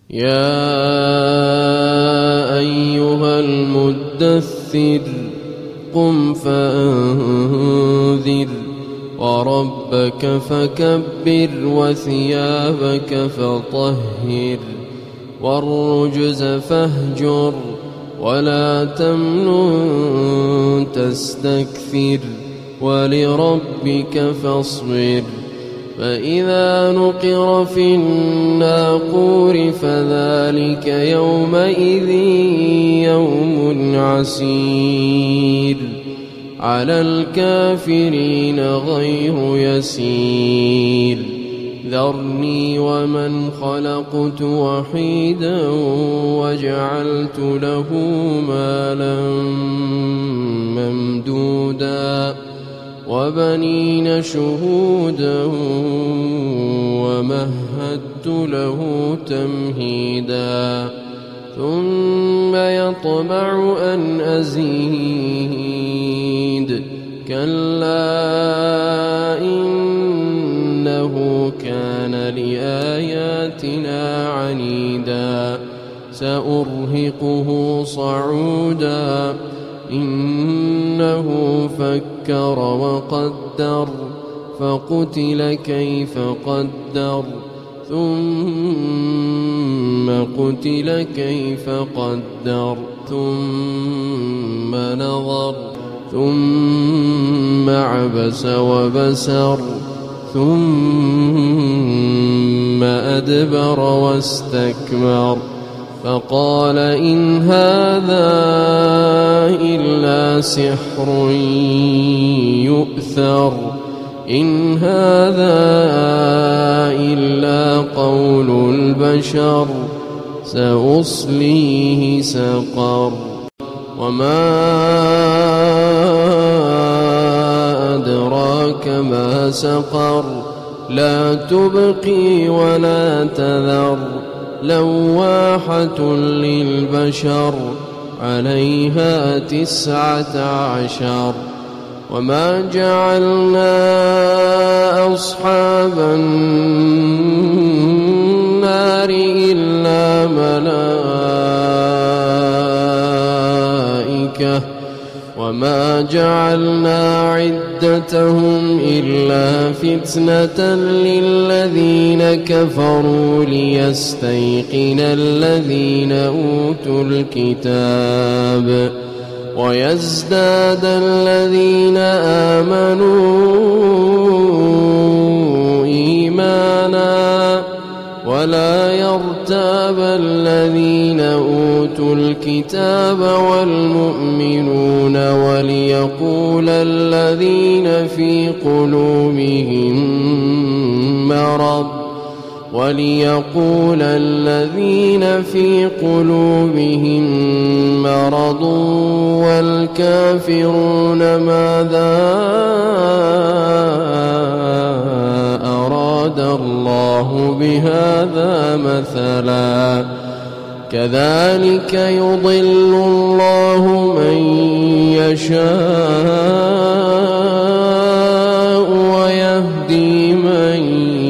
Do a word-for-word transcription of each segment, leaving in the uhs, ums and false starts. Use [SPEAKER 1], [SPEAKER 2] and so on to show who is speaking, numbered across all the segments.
[SPEAKER 1] يا أيها المدثر قم فأنذر وربك فكبر وثيابك فطهر والرجز فاهجر ولا تمنن تستكثر ولربك فاصبر فإذا نقر في الناقور فذلك يومئذ يوم عسير على الكافرين غير يسير ذرني ومن خلقت وحيدا وجعلت له مالا ممدودا وبنين شهودا ومهدت له تمهيدا ثم يطمع أن أزيد كلا إنه كان لآياتنا عنيدا سأرهقه صعودا إنه فكر وقدر فقتل كيف قدر ثم قتل كيف قدر ثم نظر ثم عبس وبسر ثم أدبر واستكبر فقال إن هذا إلا سحر يؤثر إن هذا إلا قول البشر سأصليه سقر وما أدراك ما سقر لا تبقي ولا تذر لواحة للبشر عليها تسعة عشر وما جعلنا أصحاب النار إلا ملائكة وما جعلنا عدتهم إلا فتنة للذين كفروا ليستيقن الذين أوتوا الكتاب ويزداد الذين آمنوا إيمانا ولا يرتاب الذين أوتوا الكتاب والمؤمنون وليقول الذين في قلوبهم مرض وليقول الذين في قلوبهم مرض والكافرون ماذا أراد الله بهذا مثلا كذلك يضل الله من يشاء ويهدي من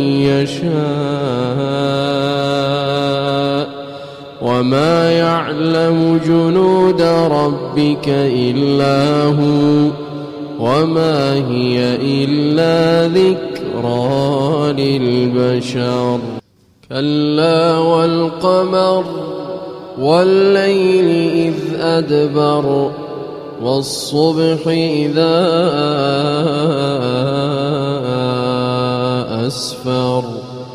[SPEAKER 1] يشاء وما يعلم جنود ربك إلا هو وما هي إلا ذكرى للبشر كلا والقمر والليل إذ أدبر والصبح إذا أسفر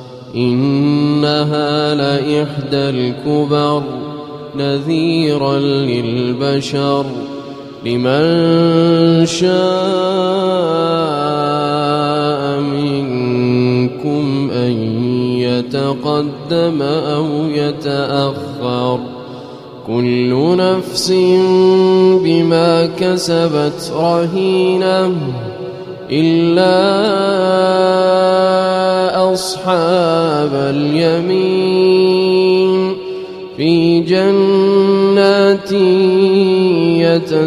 [SPEAKER 1] إنها لإحدى الكبر نذيرا للبشر لمن شاء منكم أن يتقدم أو يتأخر كل نفس بما كسبت رهينة إلا أصحاب اليمين في جنات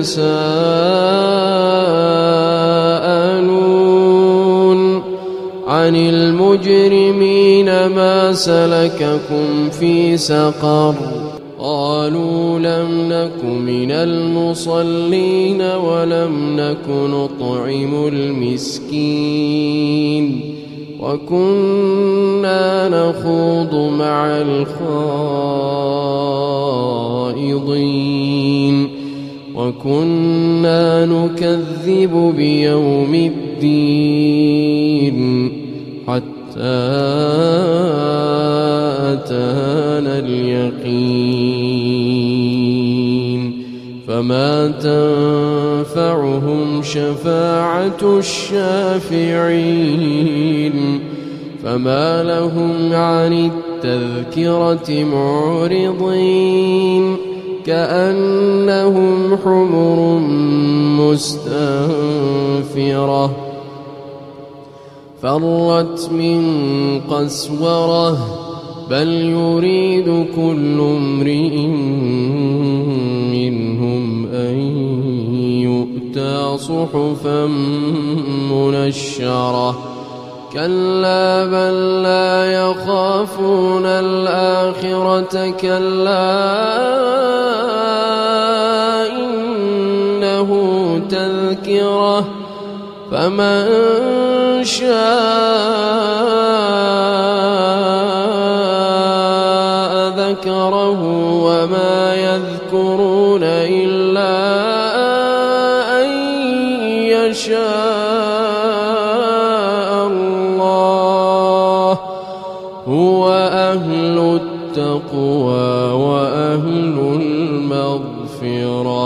[SPEAKER 1] يتساءلون عن المجرمين ما سلككم في سقر قالوا لم نك من المصلين ولم نك نطعم المسكين وكنا نخوض مع الخائضين وكنا نكذب بيوم الدين حتى أتانا اليقين فما تنفعهم شفاعة الشافعين فما لهم عن التذكرة معرضين كأنهم حمر مستنفرة فرت من قسورة بل يريد كل امرئ منهم أن يؤتى صحفا منشرة كلا بل لا يخافون الآخرة كلا إنه تذكرة فمن شاء ذكره وما يذكرون إلا أن يشاء الله هو أهل التقوى وأهل المغفرة.